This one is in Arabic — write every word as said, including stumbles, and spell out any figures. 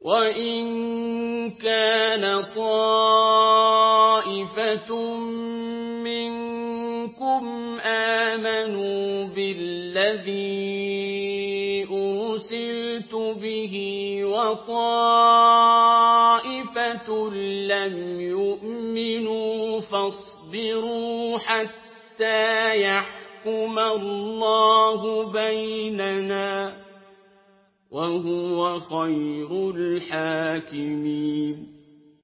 وَإِن كَانَ طَائِفَةٌ مِّنكُمْ آمَنُوا بِالَّذِي أُرْسِلْتُ بِهِ وَطَائِفَةٌ لَّمْ يُؤْمِنُوا فَاصْبِرُوا حَتَّىٰ يَحْكُمَ اللَّهُ بَيْنَنَا ۖ وَهُوَ خَيْرُ الْحَاكِمِينَ